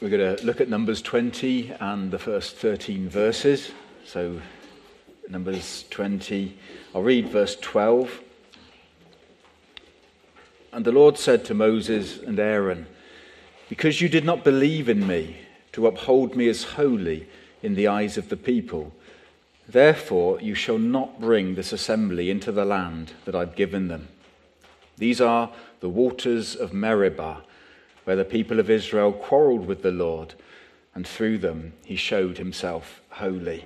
We're going to look at Numbers 20 and the first 13 verses. So, Numbers 20, I'll read verse 12. And the Lord said to Moses and Aaron, "Because you did not believe in me to uphold me as holy in the eyes of the people, therefore you shall not bring this assembly into the land that I've given them. These are the waters of Meribah, where the people of Israel quarreled with the Lord, and through them he showed himself holy."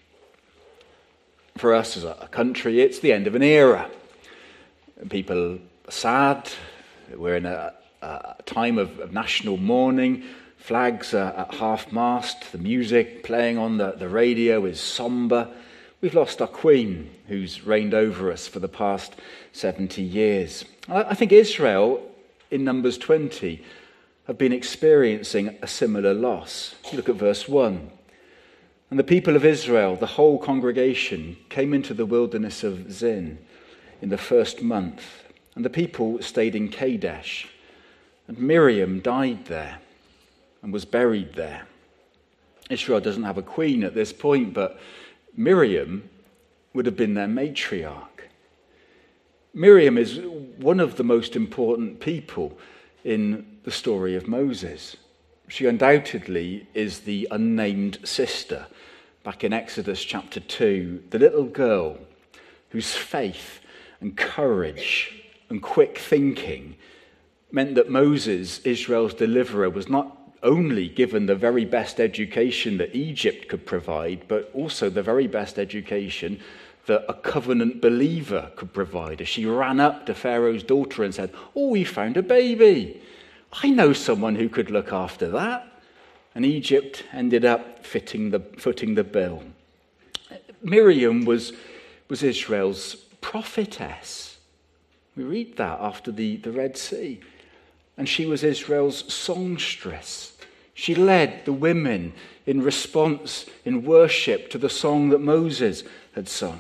For us as a country, it's the end of an era. People are sad. We're in a time of national mourning. Flags are at half-mast. The music playing on the radio is sombre. We've lost our Queen, who's reigned over us for the past 70 years. I think Israel, in Numbers 20, have been experiencing a similar loss. Look at verse 1. "And the people of Israel, the whole congregation, came into the wilderness of Zin in the first month, and the people stayed in Kadesh. And Miriam died there and was buried there." Israel doesn't have a queen at this point, but Miriam would have been their matriarch. Miriam is one of the most important people in the story of Moses. She undoubtedly is the unnamed sister, back in Exodus chapter 2, the little girl whose faith and courage and quick thinking meant that Moses, Israel's deliverer, was not only given the very best education that Egypt could provide, but also the very best education that a covenant believer could provide. As she ran up to Pharaoh's daughter and said, "Oh, we found a baby. I know someone who could look after that." And Egypt ended up footing the bill. Miriam was Israel's prophetess. We read that after the Red Sea. And she was Israel's songstress. She led the women in response, in worship to the song that Moses had sung.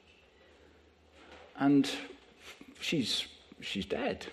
And she's dead.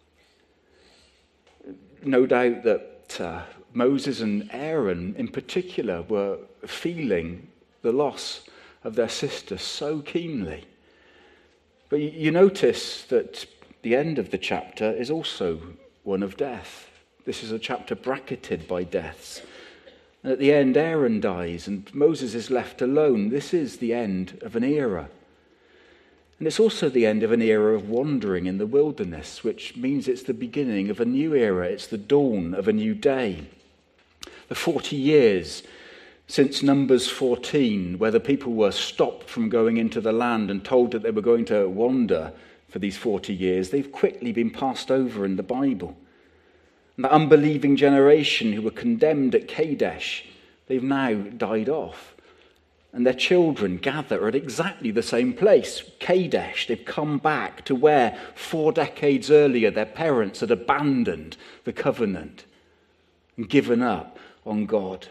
No doubt that Moses and Aaron in particular were feeling the loss of their sister so keenly. But you notice that the end of the chapter is also one of death. This is a chapter bracketed by deaths. And at the end, Aaron dies and Moses is left alone. This is the end of an era. And it's also the end of an era of wandering in the wilderness, which means it's the beginning of a new era. It's the dawn of a new day. The 40 years since Numbers 14, where the people were stopped from going into the land and told that they were going to wander for these 40 years, they've quickly been passed over in the Bible. And the unbelieving generation who were condemned at Kadesh, they've now died off. And their children gather at exactly the same place, Kadesh. They've come back to where 4 decades earlier their parents had abandoned the covenant and given up on God.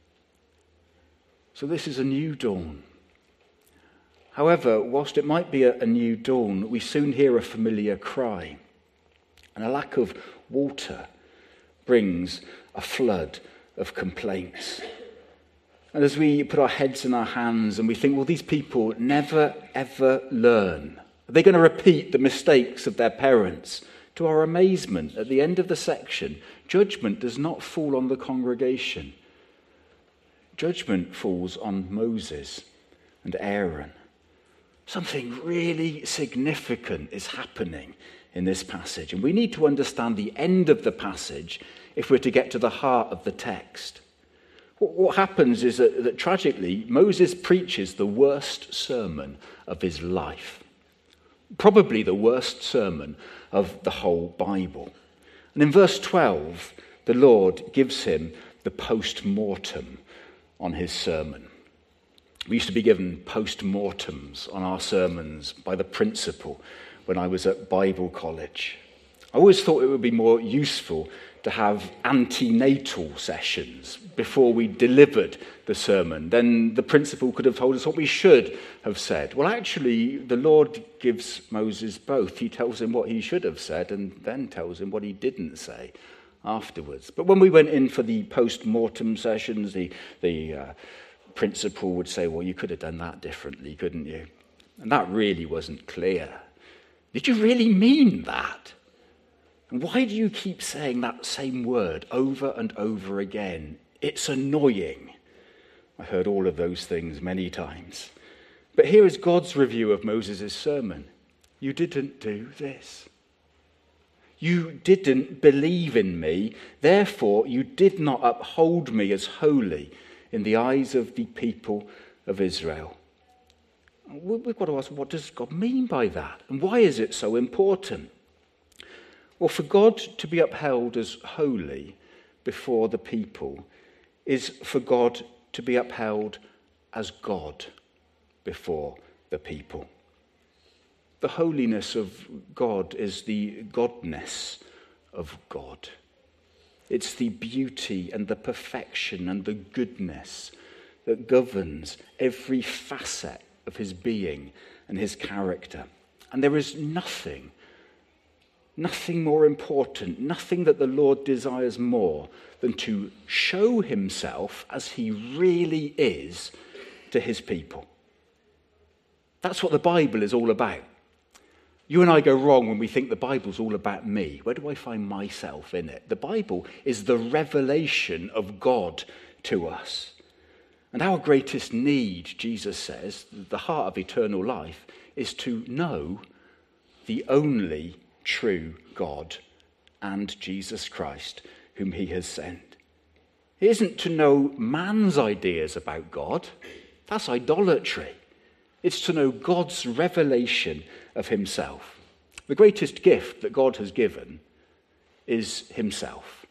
So this is a new dawn. However, whilst it might be a new dawn, we soon hear a familiar cry. And a lack of water brings a flood of complaints. And as we put our heads in our hands and we think, well, these people never, ever learn. Are they going to repeat the mistakes of their parents? To our amazement, at the end of the section, judgment does not fall on the congregation. Judgment falls on Moses and Aaron. Something really significant is happening in this passage. And we need to understand the end of the passage if we're to get to the heart of the text. What happens is that tragically, Moses preaches the worst sermon of his life. Probably the worst sermon of the whole Bible. And in verse 12, the Lord gives him the post-mortem on his sermon. We used to be given post-mortems on our sermons by the principal when I was at Bible college. I always thought it would be more useful to have antenatal sessions before we delivered the sermon. Then the principal could have told us what we should have said. Well, actually, the Lord gives Moses both. He tells him what he should have said and then tells him what he didn't say. afterwards. But when we went in for the post-mortem sessions, the principal would say, well, you could have done that differently, couldn't you? And that really wasn't clear. Did you really mean that? And why do you keep saying that same word over and over again? It's annoying. I heard all of those things many times. But here is God's review of Moses' sermon. You didn't do this. You didn't believe in me, therefore you did not uphold me as holy in the eyes of the people of Israel. We've got to ask, what does God mean by that? And why is it so important? Well, for God to be upheld as holy before the people is for God to be upheld as God before the people. The holiness of God is the godness of God. It's the beauty and the perfection and the goodness that governs every facet of his being and his character. And there is nothing more important, nothing that the Lord desires more than to show himself as he really is to his people. That's what the Bible is all about. You and I go wrong when we think the Bible's all about me. Where do I find myself in it? The Bible is the revelation of God to us. And our greatest need, Jesus says, the heart of eternal life, is to know the only true God and Jesus Christ, whom he has sent. It isn't to know man's ideas about God. That's idolatry. It's to know God's revelation of himself. The greatest gift that God has given is himself.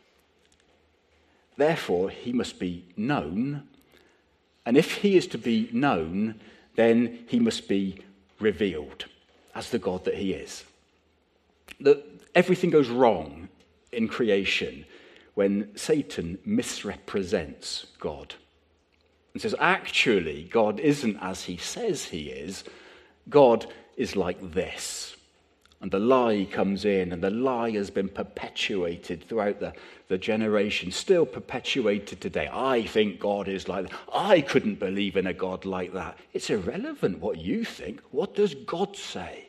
Therefore, he must be known. And if he is to be known, then he must be revealed as the God that he is. Everything goes wrong in creation when Satan misrepresents God and says, actually, God isn't as he says he is. God is like this. And the lie comes in, and the lie has been perpetuated throughout the generation, still perpetuated today. I think God is like that. I couldn't believe in a God like that. It's irrelevant what you think. What does God say?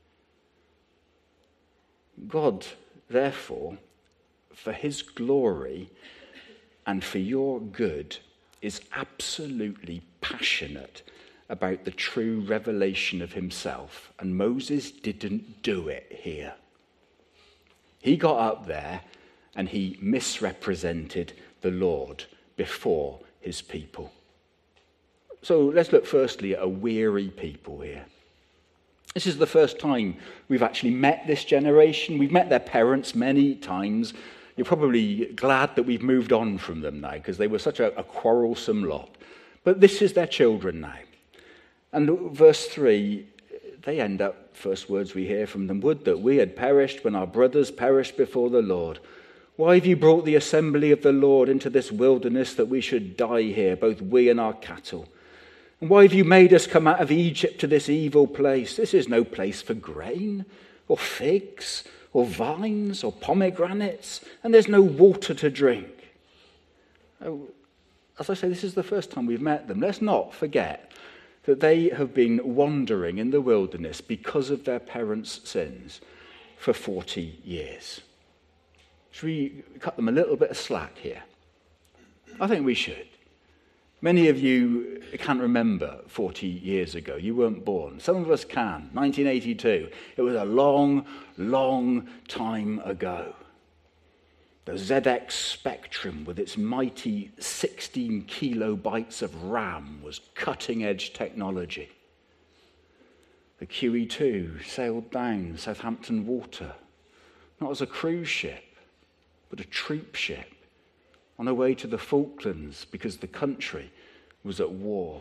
God, therefore, for his glory and for your good, is absolutely passionate about the true revelation of himself. And Moses didn't do it here. He got up there and he misrepresented the Lord before his people. So let's look firstly at a weary people here. This is the first time we've actually met this generation. We've met their parents many times. You're probably glad that we've moved on from them now because they were such a quarrelsome lot. But this is their children now. And verse 3, they end up, first words we hear from them, would that we had perished when our brothers perished before the Lord. Why have you brought the assembly of the Lord into this wilderness that we should die here, both we and our cattle? And why have you made us come out of Egypt to this evil place? This is no place for grain, or figs, or vines, or pomegranates, and there's no water to drink. Oh, as I say, this is the first time we've met them. Let's not forget that they have been wandering in the wilderness because of their parents' sins for 40 years. Should we cut them a little bit of slack here? I think we should. Many of you can't remember 40 years ago. You weren't born. Some of us can. 1982. It was a long, long time ago. The ZX Spectrum with its mighty 16 kilobytes of RAM was cutting-edge technology. The QE2 sailed down Southampton Water, not as a cruise ship, but a troop ship, on her way to the Falklands because the country was at war.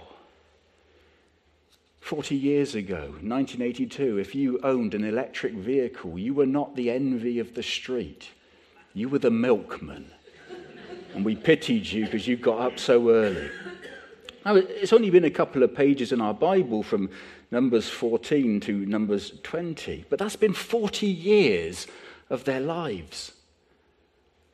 40 years ago, 1982, if you owned an electric vehicle, you were not the envy of the street. You were the milkman. And we pitied you because you got up so early. Now, it's only been a couple of pages in our Bible from Numbers 14 to Numbers 20, but that's been 40 years of their lives.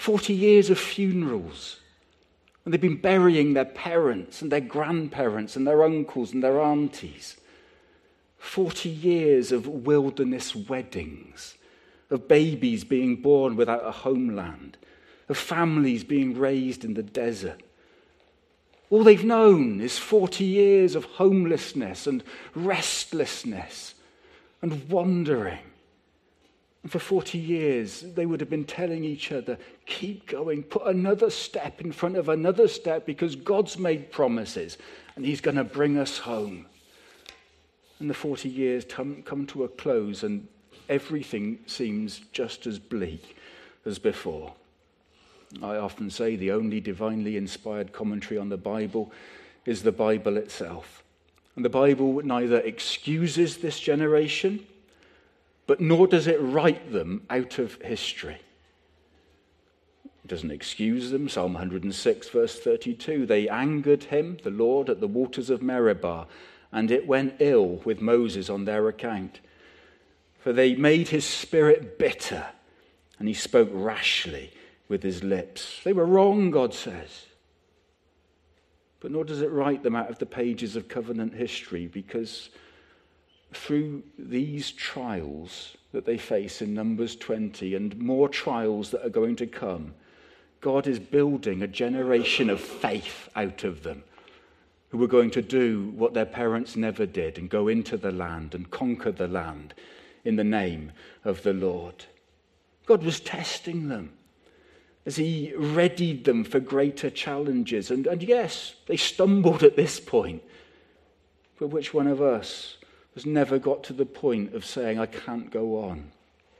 40 years of funerals. And they've been burying their parents and their grandparents and their uncles and their aunties. 40 years of wilderness weddings, of babies being born without a homeland, of families being raised in the desert. All they've known is 40 years of homelessness and restlessness and wandering. And for 40 years, they would have been telling each other, keep going, put another step in front of another step, because God's made promises and he's going to bring us home. And the 40 years come to a close and everything seems just as bleak as before. I often say the only divinely inspired commentary on the Bible is the Bible itself. And the Bible neither excuses this generation, but nor does it write them out of history. It doesn't excuse them. Psalm 106, verse 32, they angered him, the Lord, at the waters of Meribah, and it went ill with Moses on their account. For they made his spirit bitter, and he spoke rashly with his lips. They were wrong, God says. But nor does it write them out of the pages of covenant history, because through these trials that they face in Numbers 20 and more trials that are going to come, God is building a generation of faith out of them, who are going to do what their parents never did and go into the land and conquer the land in the name of the Lord. God was testing them as he readied them for greater challenges. And yes, they stumbled at this point. But which one of us has never got to the point of saying, I can't go on?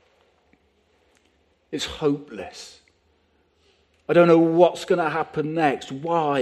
It's hopeless. I don't know what's going to happen next. Why,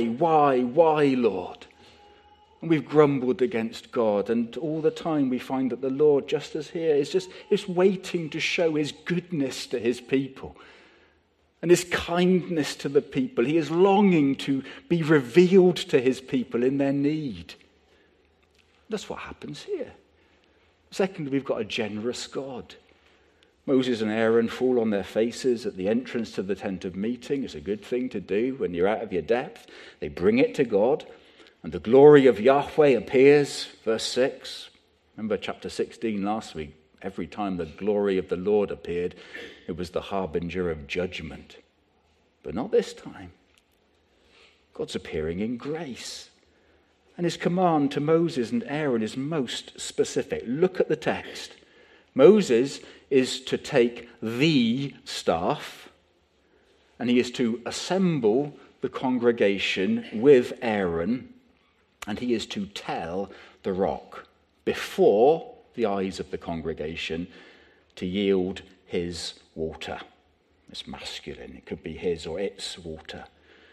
Lord? And we've grumbled against God, and all the time we find that the Lord, just as here, is waiting to show his goodness to his people and his kindness to the people. He is longing to be revealed to his people in their need. That's what happens here. Secondly, we've got a generous God. Moses and Aaron fall on their faces at the entrance to the tent of meeting. It's a good thing to do when you're out of your depth. They bring it to God. And the glory of Yahweh appears, verse 6. Remember chapter 16 last week. Every time the glory of the Lord appeared, it was the harbinger of judgment. But not this time. God's appearing in grace. And his command to Moses and Aaron is most specific. Look at the text. Moses is to take the staff, and he is to assemble the congregation with Aaron, and he is to tell the rock before the eyes of the congregation to yield his water. It's masculine. It could be his or its water.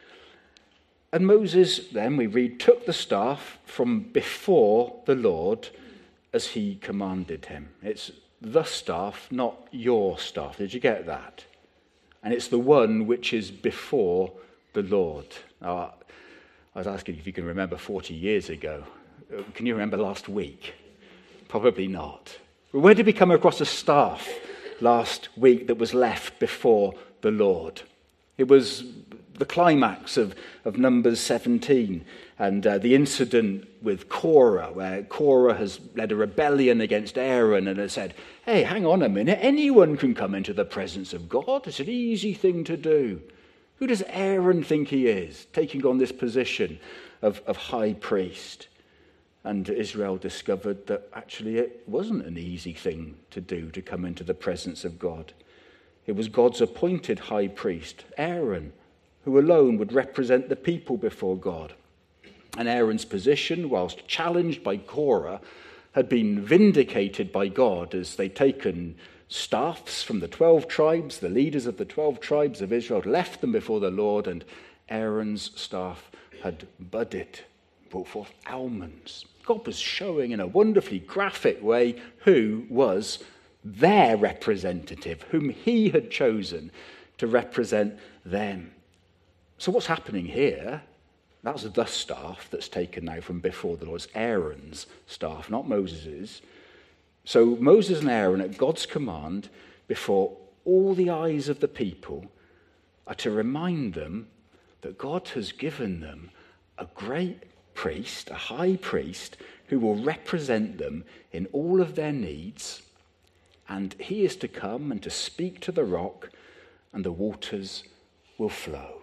And Moses, then we read, took the staff from before the Lord as he commanded him. It's the staff, not your staff. Did you get that? And it's the one which is before the Lord. Now, I was asking if you can remember 40 years ago. Can you remember last week? Probably not. Where did we come across a staff last week that was left before the Lord? It was the climax of Numbers 17 and the incident with Korah, where Korah has led a rebellion against Aaron and has said, hey, hang on a minute, anyone can come into the presence of God. It's an easy thing to do. Who does Aaron think he is, taking on this position of high priest? And Israel discovered that actually it wasn't an easy thing to do, to come into the presence of God. It was God's appointed high priest, Aaron, who alone would represent the people before God. And Aaron's position, whilst challenged by Korah, had been vindicated by God as they'd taken staffs from the 12 tribes, the leaders of the 12 tribes of Israel, left them before the Lord, and Aaron's staff had budded, brought forth almonds. God was showing in a wonderfully graphic way who was their representative, whom he had chosen to represent them. So what's happening here? That's the staff that's taken now from before the Lord. It's Aaron's staff, not Moses's. So Moses and Aaron, at God's command, before all the eyes of the people, are to remind them that God has given them a great priest, a high priest, who will represent them in all of their needs, and he is to come and to speak to the rock, and the waters will flow.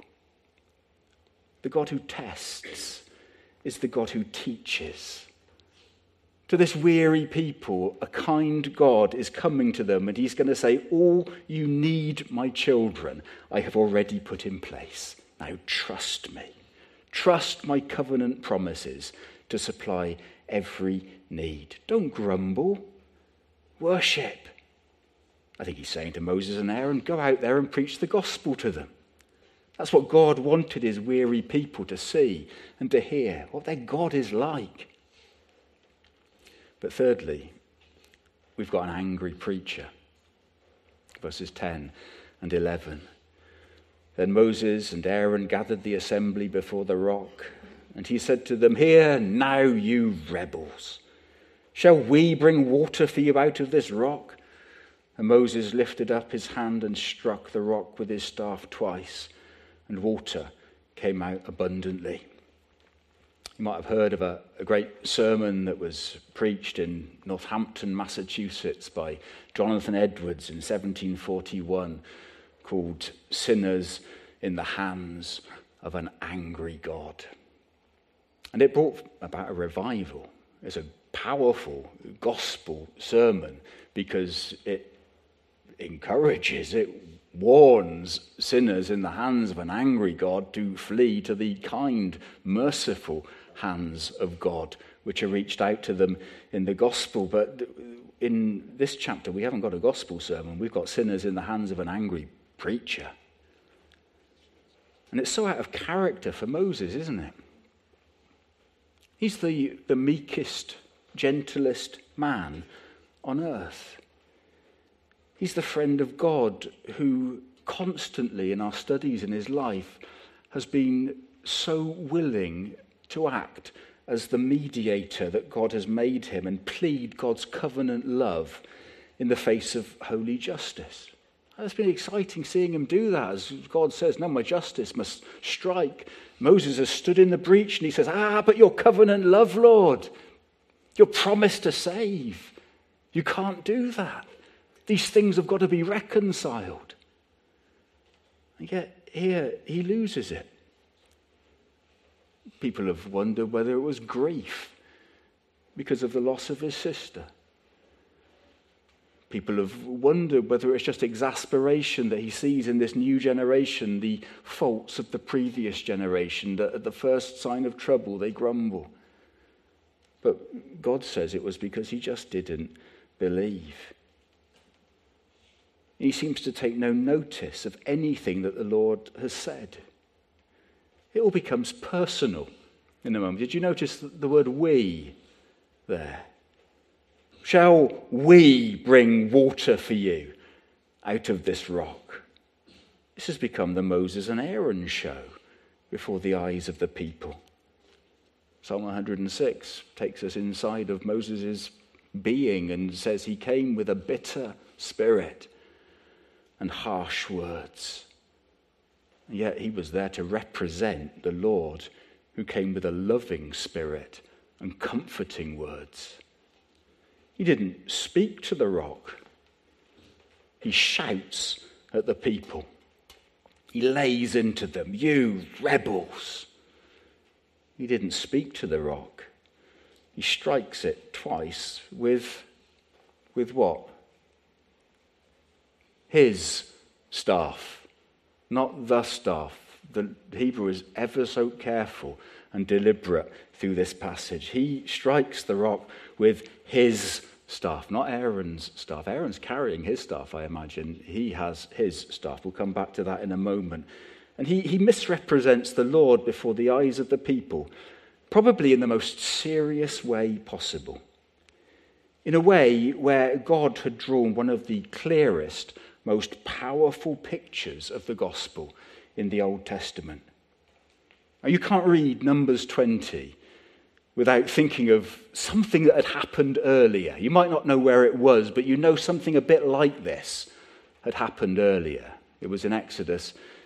The God who tests is the God who teaches. To this weary people, a kind God is coming to them, and he's going to say, all you need, my children, I have already put in place. Now trust me. Trust my covenant promises to supply every need. Don't grumble. Worship. I think he's saying to Moses and Aaron, go out there and preach the gospel to them. That's what God wanted his weary people to see and to hear, what their God is like. But thirdly, we've got an angry preacher. Verses 10 and 11. Then Moses and Aaron gathered the assembly before the rock, and he said to them, hear now, you rebels. Shall we bring water for you out of this rock? And Moses lifted up his hand and struck the rock with his staff twice, and water came out abundantly. You might have heard of a great sermon that was preached in Northampton, Massachusetts by Jonathan Edwards in 1741 called Sinners in the Hands of an Angry God. And it brought about a revival. It's a powerful gospel sermon because it encourages, it warns sinners in the hands of an angry God to flee to the kind, merciful hands of God, which are reached out to them in the gospel. But in this chapter, we haven't got a gospel sermon. We've got sinners in the hands of an angry preacher. And it's so out of character for Moses, isn't it? He's the meekest, gentlest man on earth. He's the friend of God who constantly in our studies in his life has been so willing to act as the mediator that God has made him and plead God's covenant love in the face of holy justice. It's been exciting seeing him do that as God says, no, my justice must strike. Moses has stood in the breach and he says, but your covenant love, Lord, your promise to save. You can't do that. These things have got to be reconciled. And yet here he loses it. People have wondered whether it was grief because of the loss of his sister. People have wondered whether it's just exasperation that he sees in this new generation, the faults of the previous generation, that at the first sign of trouble they grumble. But God says it was because he just didn't believe. He seems to take no notice of anything that the Lord has said. It all becomes personal in a moment. Did you notice the word we there? Shall we bring water for you out of this rock? This has become the Moses and Aaron show before the eyes of the people. Psalm 106 takes us inside of Moses' being and says he came with a bitter spirit and harsh words. And yet he was there to represent the Lord who came with a loving spirit and comforting words. He didn't speak to the rock. He shouts at the people. He lays into them, you rebels. He didn't speak to the rock. He strikes it twice with what? His staff, not the staff. The Hebrew is ever so careful and deliberate through this passage. He strikes the rock with his staff, not Aaron's staff. Aaron's carrying his staff, I imagine. He has his staff. We'll come back to that in a moment. And he misrepresents the Lord before the eyes of the people, probably in the most serious way possible. In a way where God had drawn one of the clearest, most powerful pictures of the gospel in the Old Testament. Now, you can't read Numbers 20 without thinking of something that had happened earlier. You might not know where it was, but you know something a bit like this had happened earlier. It was in Exodus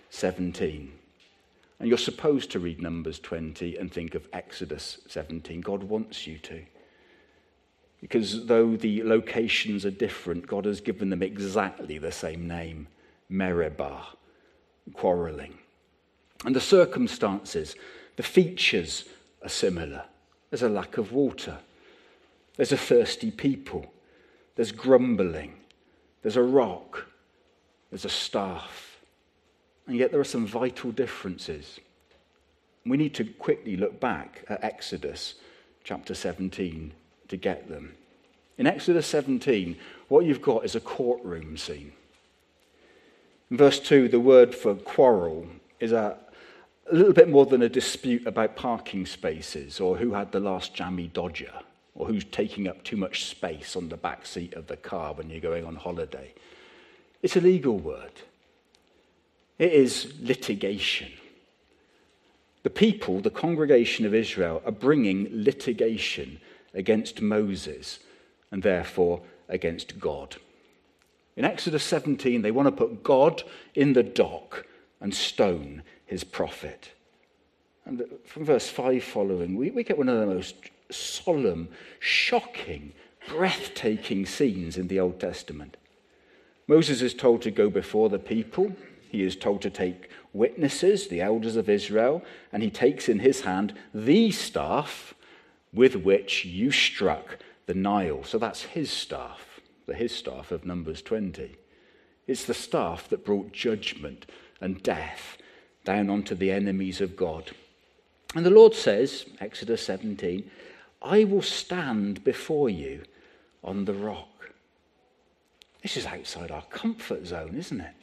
17. And you're supposed to read Numbers 20 and think of Exodus 17. God wants you to. Because though the locations are different, God has given them exactly the same name, Meribah, quarrelling. And the circumstances, the features are similar. There's a lack of water. There's a thirsty people. There's grumbling. There's a rock. There's a staff. And yet there are some vital differences. We need to quickly look back at Exodus chapter 17 to get them. In Exodus 17, what you've got is a courtroom scene. In verse 2, the word for quarrel is a little bit more than a dispute about parking spaces or who had the last jammy Dodger or who's taking up too much space on the back seat of the car when you're going on holiday. It's a legal word. It is litigation. The people, the congregation of Israel, are bringing litigation against Moses and therefore against God. In Exodus 17, they want to put God in the dock and stone his prophet. And from verse 5 following, we get one of the most solemn, shocking, breathtaking scenes in the Old Testament. Moses is told to go before the people. He is told to take witnesses, the elders of Israel, and he takes in his hand the staff with which you struck the Nile. So that's his staff of Numbers 20. It's the staff that brought judgment and death down onto the enemies of God. And the Lord says, Exodus 17, I will stand before you on the rock. This is outside our comfort zone, isn't it?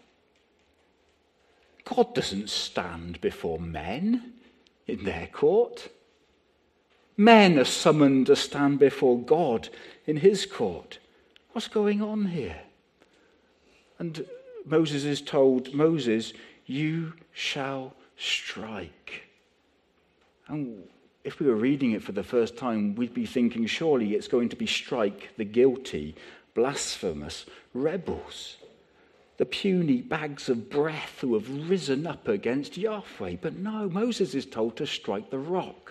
God doesn't stand before men in their court. Men are summoned to stand before God in his court. What's going on here? And Moses is told, Moses, you shall strike. And if we were reading it for the first time, we'd be thinking, surely it's going to be strike the guilty, blasphemous rebels, the puny bags of breath who have risen up against Yahweh. But no, Moses is told to strike the rock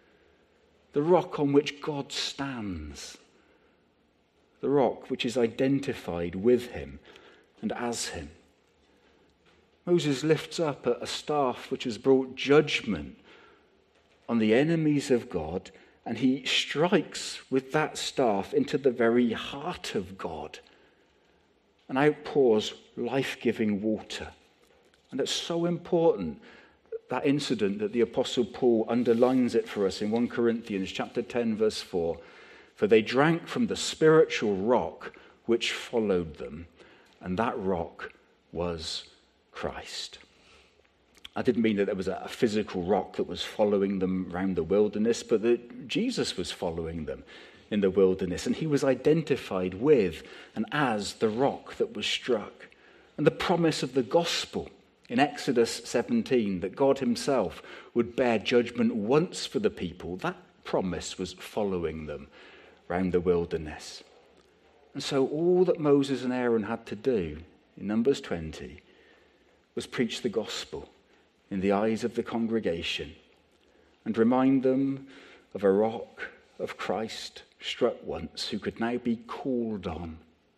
on which God stands, the rock which is identified with him and as him. Moses lifts up a staff which has brought judgment on the enemies of God, and he strikes with that staff into the very heart of God and outpours life-giving water. And it's so important, that incident, that the Apostle Paul underlines it for us in 1 Corinthians chapter 10, verse 4. For they drank from the spiritual rock which followed them, and that rock was Christ. I didn't mean that there was a physical rock that was following them around the wilderness, but that Jesus was following them in the wilderness, and he was identified with and as the rock that was struck. And the promise of the gospel in Exodus 17, that God himself would bear judgment once for the people, that promise was following them around the wilderness. And so all that Moses and Aaron had to do in Numbers 20 was preach the gospel in the eyes of the congregation and remind them of a rock of Christ struck once, who could now be called on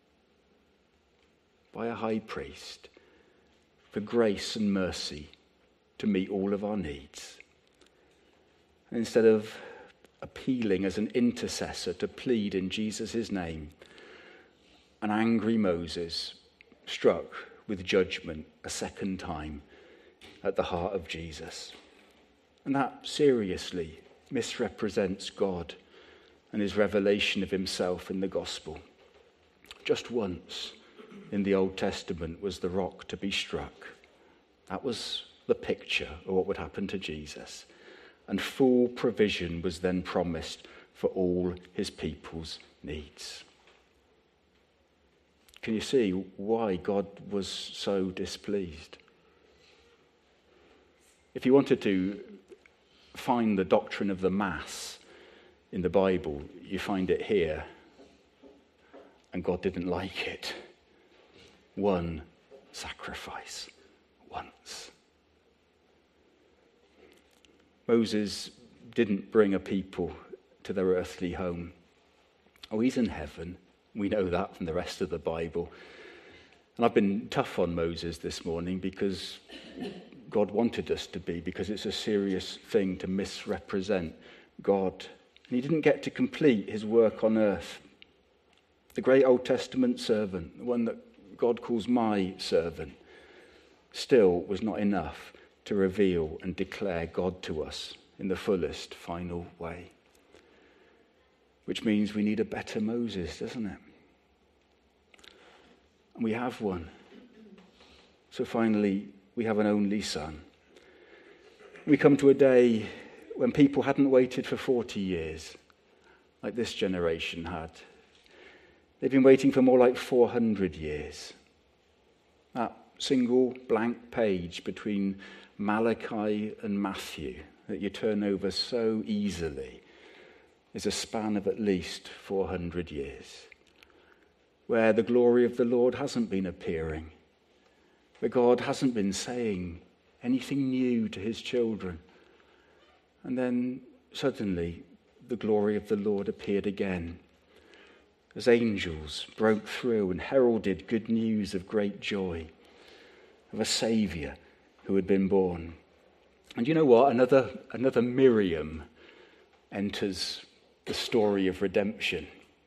by a high priest for grace and mercy to meet all of our needs. And instead of appealing as an intercessor to plead in Jesus' name, an angry Moses struck with judgment a second time at the heart of Jesus. And that seriously misrepresents God and his revelation of himself in the gospel. Just once in the Old Testament was the rock to be struck. That was the picture of what would happen to Jesus. And full provision was then promised for all his people's needs. Can you see why God was so displeased? If you wanted to find the doctrine of the Mass in the Bible, you find it here. And God didn't like it. One sacrifice, once. Moses didn't bring a people to their earthly home. Oh, he's in heaven. We know that from the rest of the Bible. And I've been tough on Moses this morning because God wanted us to be, because it's a serious thing to misrepresent God. And he didn't get to complete his work on earth. The great Old Testament servant, the one that God calls my servant, still was not enough to reveal and declare God to us in the fullest, final way. Which means we need a better Moses, doesn't it? And we have one. So finally, we have an only son. We come to a day when people hadn't waited for 40 years, like this generation had. They've been waiting for more like 400 years. That single blank page between Malachi and Matthew that you turn over so easily is a span of at least 400 years, where the glory of the Lord hasn't been appearing, where God hasn't been saying anything new to his children. And then suddenly the glory of the Lord appeared again, as angels broke through and heralded good news of great joy, of a Saviour who had been born. And you know what? Another Miriam enters the story of redemption.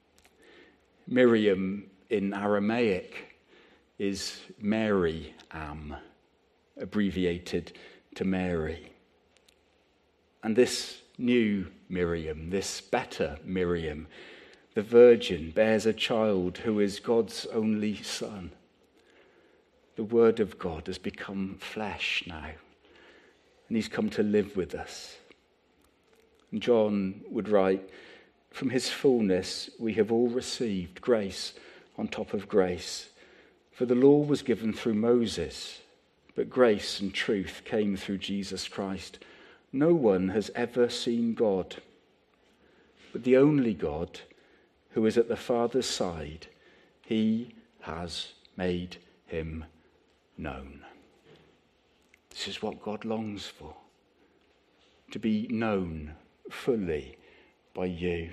Miriam in Aramaic is Mary-am, abbreviated to Mary. And this new Miriam, this better Miriam, the virgin, bears a child who is God's only son. The Word of God has become flesh now, and he's come to live with us. And John would write, "From his fullness we have all received grace on top of grace. For the law was given through Moses, but grace and truth came through Jesus Christ. No one has ever seen God, but the only God who is at the Father's side, he has made him known." This is what God longs for, to be known fully by you.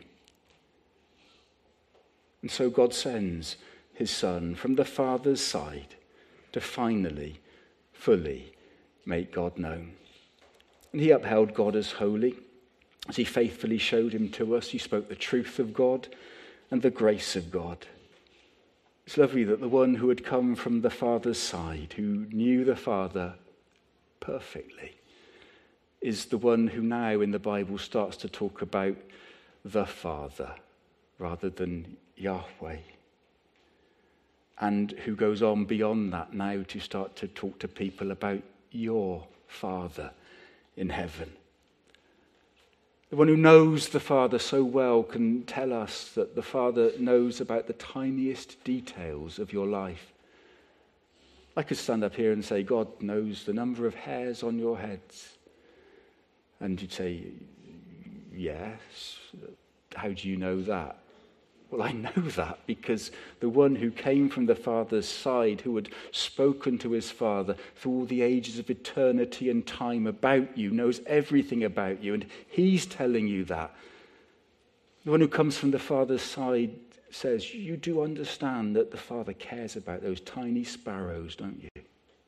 And so God sends his Son from the Father's side to finally, fully make God known. And he upheld God as holy, as he faithfully showed him to us. He spoke the truth of God and the grace of God. It's lovely that the one who had come from the Father's side, who knew the Father perfectly, is the one who now in the Bible starts to talk about the Father rather than Yahweh. And who goes on beyond that now to start to talk to people about your Father in heaven. The one who knows the Father so well can tell us that the Father knows about the tiniest details of your life. I could stand up here and say, God knows the number of hairs on your heads. And you'd say, yes. How do you know that? Well, I know that because the one who came from the Father's side, who had spoken to his Father through all the ages of eternity and time about you, knows everything about you, and he's telling you that. The one who comes from the Father's side says, you do understand that the Father cares about those tiny sparrows, don't you?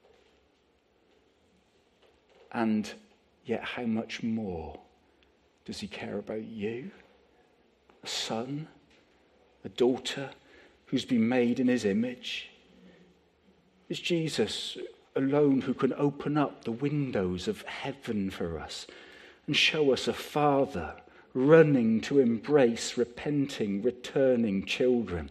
And yet how much more does he care about you? A son, a daughter who's been made in his image. It's Jesus alone who can open up the windows of heaven for us and show us a Father running to embrace repenting, returning children.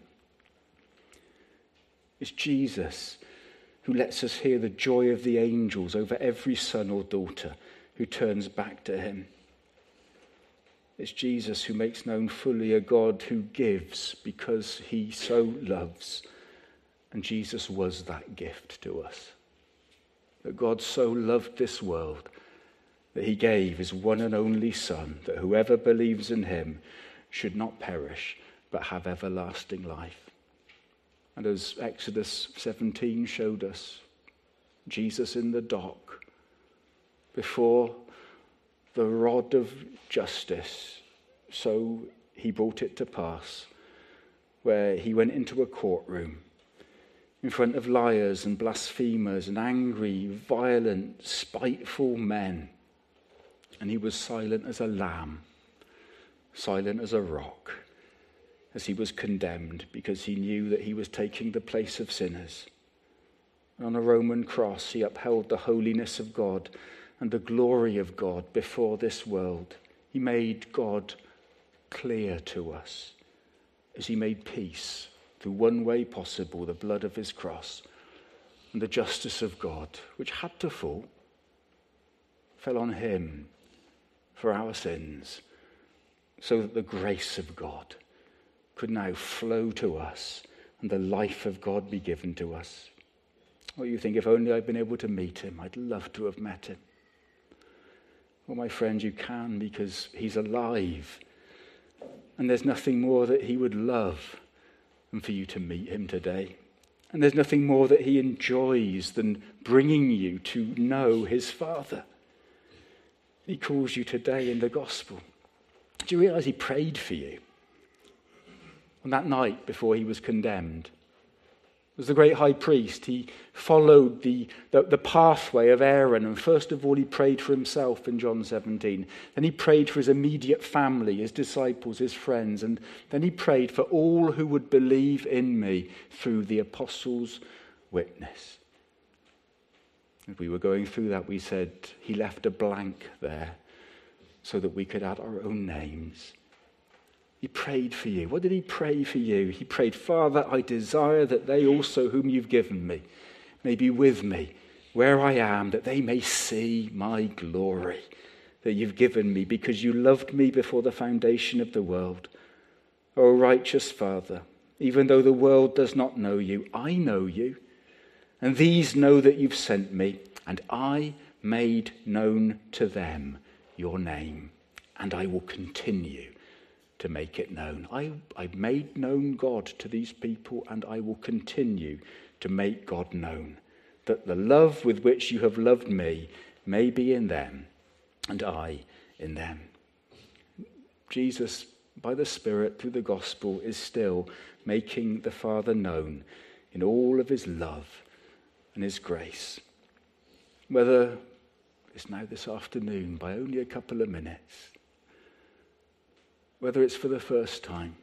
It's Jesus who lets us hear the joy of the angels over every son or daughter who turns back to him. It's Jesus who makes known fully a God who gives because he so loves. And Jesus was that gift to us. That God so loved this world that he gave his one and only Son, that whoever believes in him should not perish but have everlasting life. And as Exodus 17 showed us, Jesus in the dock, before the rod of justice. So he brought it to pass, where he went into a courtroom in front of liars and blasphemers and angry, violent, spiteful men. And he was silent as a lamb, silent as a rock, as he was condemned, because he knew that he was taking the place of sinners. And on a Roman cross, he upheld the holiness of God and the glory of God before this world. He made God clear to us as he made peace through one way possible, the blood of his cross. And the justice of God, which had to fall, fell on him for our sins, so that the grace of God could now flow to us and the life of God be given to us. Well, you think, if only I'd been able to meet him, I'd love to have met him. Well, my friend, you can, because he's alive. And there's nothing more that he would love than for you to meet him today. And there's nothing more that he enjoys than bringing you to know his Father. He calls you today in the gospel. Do you realize he prayed for you on that night before he was condemned? As the great high priest, he followed the pathway of Aaron, and first of all he prayed for himself in John 17. Then he prayed for his immediate family, his disciples, his friends, and then he prayed for all who would believe in me through the apostles' witness. As we were going through that, we said he left a blank there so that we could add our own names. He prayed for you. What did he pray for you? He prayed, Father, I desire that they also whom you've given me may be with me where I am, that they may see my glory that you've given me because you loved me before the foundation of the world. O righteous Father, even though the world does not know you, I know you. And these know that you've sent me, and I made known to them your name, and I will continue to make it known. I've made known God to these people, and I will continue to make God known, that the love with which you have loved me may be in them, and I in them. Jesus, by the Spirit, through the gospel, is still making the Father known in all of his love and his grace. Whether it's now this afternoon by only a couple of minutes, whether it's for the first time,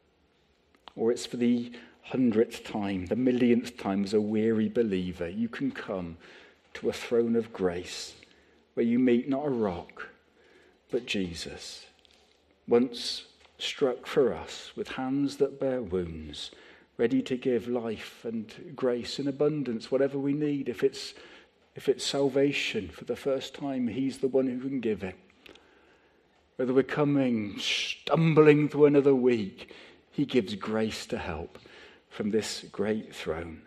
or it's for the 100th time, the millionth time as a weary believer, you can come to a throne of grace where you meet not a rock, but Jesus, once struck for us with hands that bear wounds, ready to give life and grace in abundance, whatever we need. If it's salvation for the first time, he's the one who can give it. Whether we're coming, stumbling through another week, he gives grace to help from this great throne.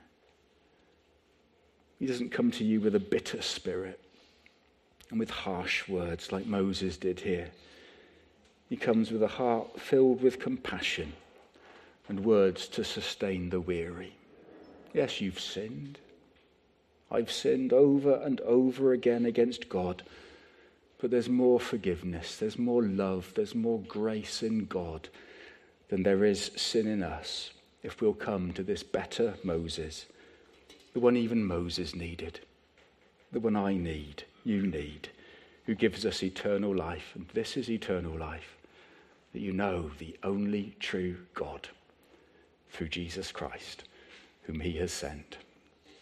He doesn't come to you with a bitter spirit and with harsh words like Moses did here. He comes with a heart filled with compassion and words to sustain the weary. Yes, you've sinned. I've sinned over and over again against God. But there's more forgiveness, there's more love, there's more grace in God than there is sin in us if we'll come to this better Moses, the one even Moses needed, the one I need, you need, who gives us eternal life. And this is eternal life, that you know the only true God through Jesus Christ, whom he has sent.